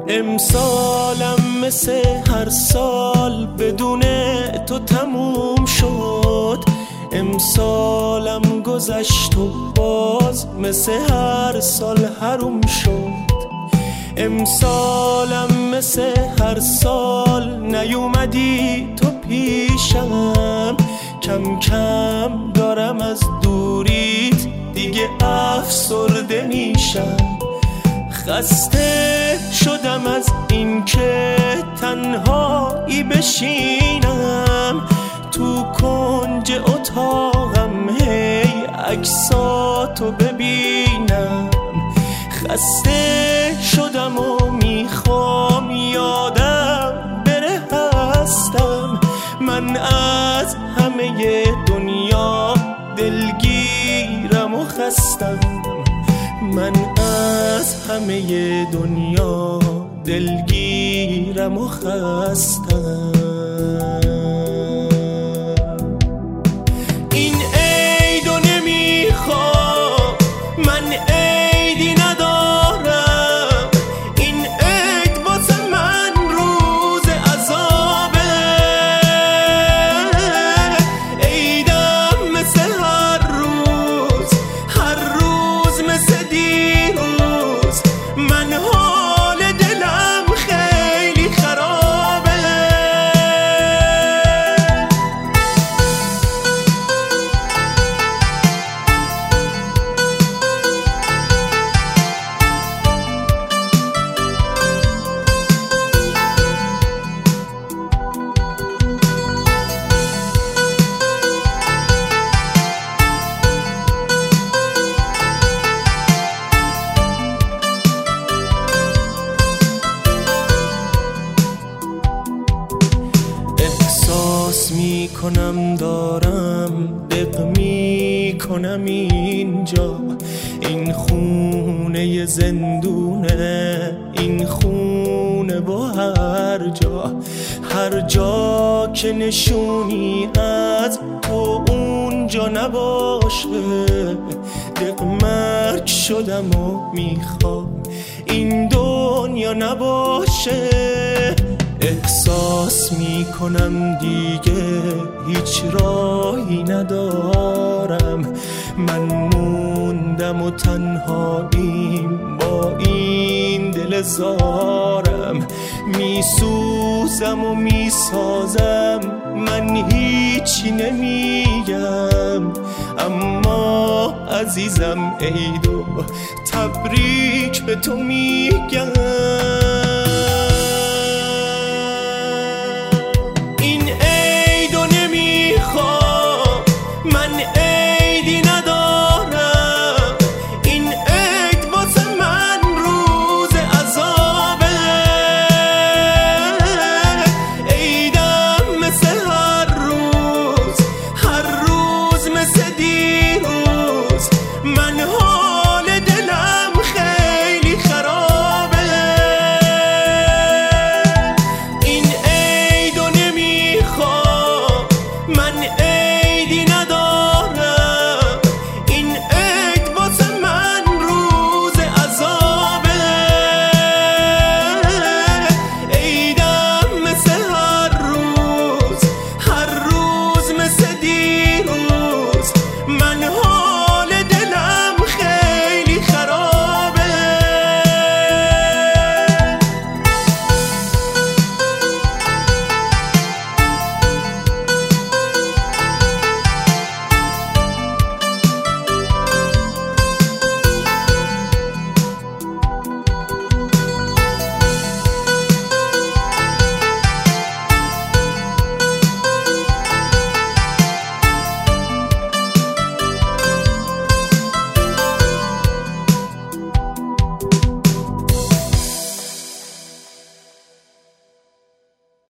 امسالم مثل هر سال بدون تو تموم شد، امسالم گذشت و باز مثل هر سال حروم شد. امسالم مثل هر سال نیومدی تو پیشم، کم کم دارم از دوریت دیگه افسرده میشم. خسته شدم از این که تنهایی بشینم تو کنج اتاقم هی عکساتو ببینم. خسته شدم و میخوام یادم بره هستم، من از همه دنیا دلگیرم و خستم، من از همه دنیا دلگیرم و خستم. این عیدو نمیخوام، من عیدی ندارم، این عید واسه من روز عذابه. عیدم مثل هر روز، هر روز مثل دیروز، من حال دلم خیلی خرابه. احساس میکنم دارم دق میکنم اینجا، این خونه زندونه، این خونه با هر جا، هر جا که نشونی از تو اونجا نباشه. دق مرگ شدم و میخوام این دنیا نباشه. احساس میکنم دیگه هیچ راهی ندارم، من موندم و تنهاییم با این دل زارم. میسوزم و میسازم، من هیچی نمیگم، اما عزیزم عیدو تبریک به تو میگم.